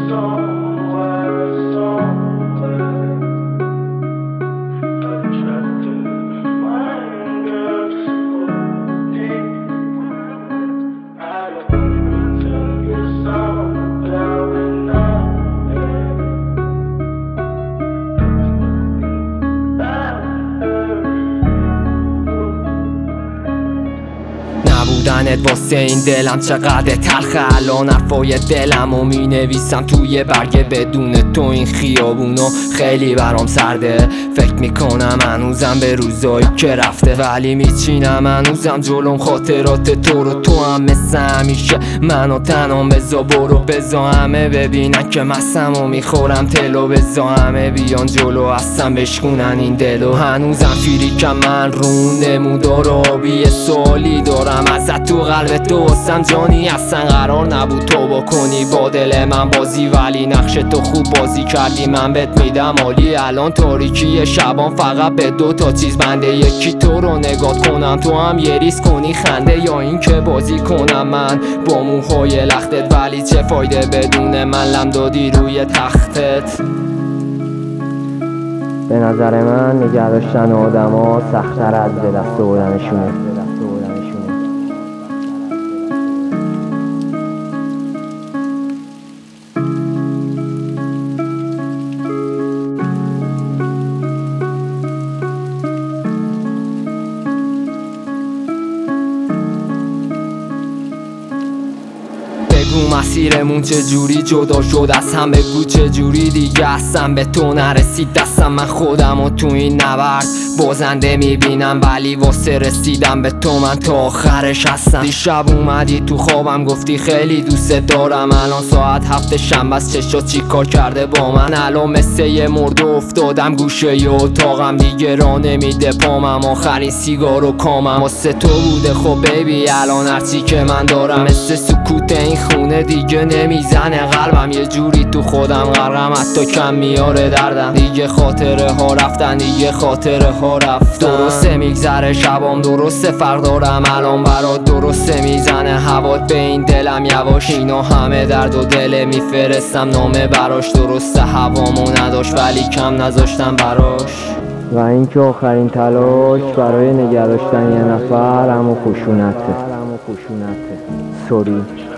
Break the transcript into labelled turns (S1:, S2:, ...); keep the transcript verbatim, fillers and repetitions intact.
S1: نبودنت واسه این دلم چقدر تلخه. الان حرفای دلمو می نویسم توی برگه. بدون تو این خیابونو خیلی برام سرده. فکر میکنم هنوزم به روزایی که رفته، ولی میچینم هنوزم جلوم خاطرات تو رو. تو هم مثل همیشه منو تنام بزا برو. بزا همه ببینن که مستم و میخورم تلو. بزا همه بیان جلو هستم بشکونن این دلو. هنوزم فیریکم من رو نمودار آبی. سوالی دارم ازت تو قلب تو واسم جانی اصلا قرار نبود تو بکنی با دل من بازی، ولی نقش تو خوب بازی کردی من بهت میدم عالی. الان تاریکی شبان فقط به دو تا چیز بنده، یکی تو رو نگاه کنم تو هم یه ریز کنی خنده، یا این که بازی کنم من با موهای لختت. ولی چه فایده بدون من لم دادی روی تختت.
S2: به نظر من نگه داشتن آدم ها سخت‌تر از به دست بردنشونه.
S1: بگو مسیرمون چه جوری جدا شد از هم، بگو چه جوری دیگه اصلا به تو نرسید دستم. من خودم و تو این نبرد بازنده میبینم، ولی واسه رسیدم به تو من تا آخرش هستم. دیشب اومدی تو خوابم گفتی خیلی دوست دارم. الان ساعت هفت شنبه است چشات چی کار کرده با من. الان مثل یه مرده افتادم گوشه ی اتاقم، دیگه راه نمیده پامم. آخرین سیگار و کامم واسه تو بوده خب بیبی. الان هرچی که من دارم مثل سکوت این خونه دیگه نمیزنه قلبم. یه جوری تو خودم غرقم حتی کم میاره دردم. دیگه خاطره ها رفتن دیگه خاطره ها رفتن. درسته میگذره شبام درسته فرق دارم الان برات. درسته میزنه هوات به این دلم یواش. اینا همه درد و دل میفرستم نامه براش. درسته هوامو نداشت ولی کم نذاشتم براش.
S2: و اینکه آخرین تلاش برای نگه داشتن یه نفر اما خشونته. سوری